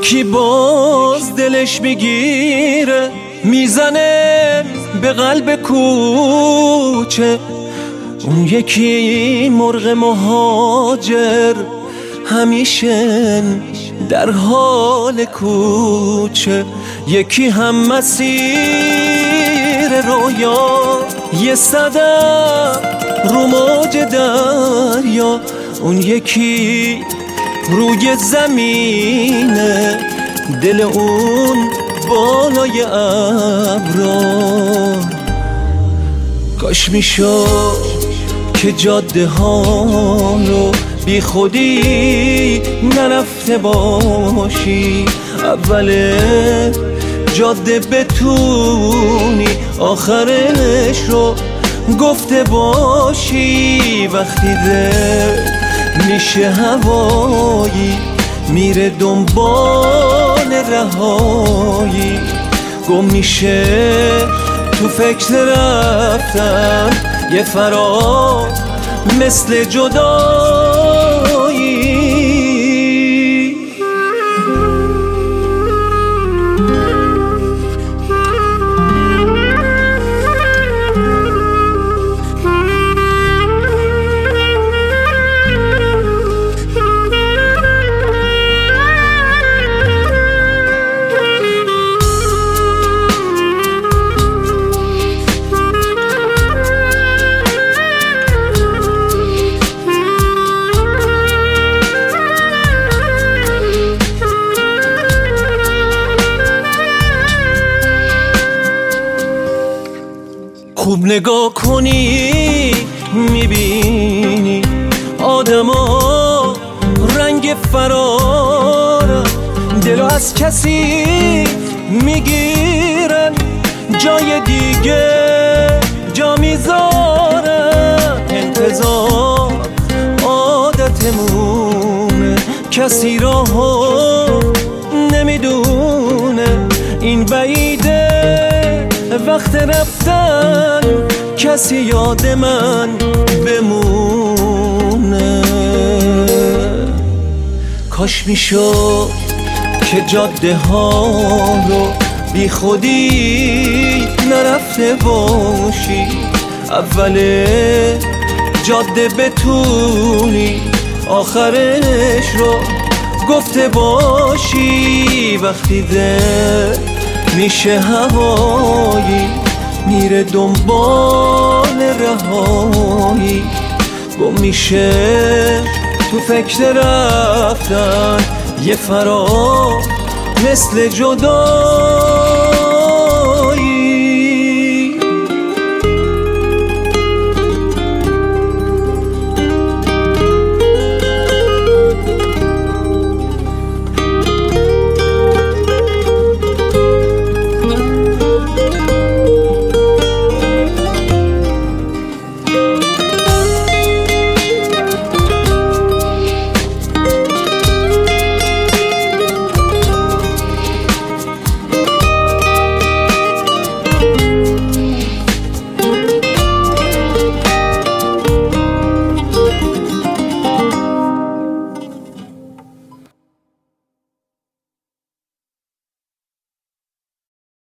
یکی باز دلش میگیره میزنه به قلب کوچه، اون یکی مرغ مهاجر همیشه در حال کوچه. یکی هم مسیر رویا، یه صدف رو موج دریا، اون یکی روی زمینه، دل اون بالای ابرا. کاش میشد که جاده ها رو بی خودی نرفته باشی، اول جاده بتونی آخرش رو گفته باشی. وقتی دل میشه هوایی میره دنبال رهایی، گم میشه تو فکر رفتن یه فرار مثل جدایی. خوب نگاه کنی میبینی آدما رنگ فرارن، دلو از کسی میگیرن جای دیگه جا میذارن. انتظار عادتمونه، کسی راهو نمیدونه، این بعیده وقت رفتن کسی یاد من بمونه. کاش میشد که جاده ها رو بی خودی نرفته باشی، اول جاده بتونی آخرش رو گفته باشی. وقتی دل میشه هوایی میره دنبال رهایی، گم میشه تو فکر رفتن یه فرار مثل جدا.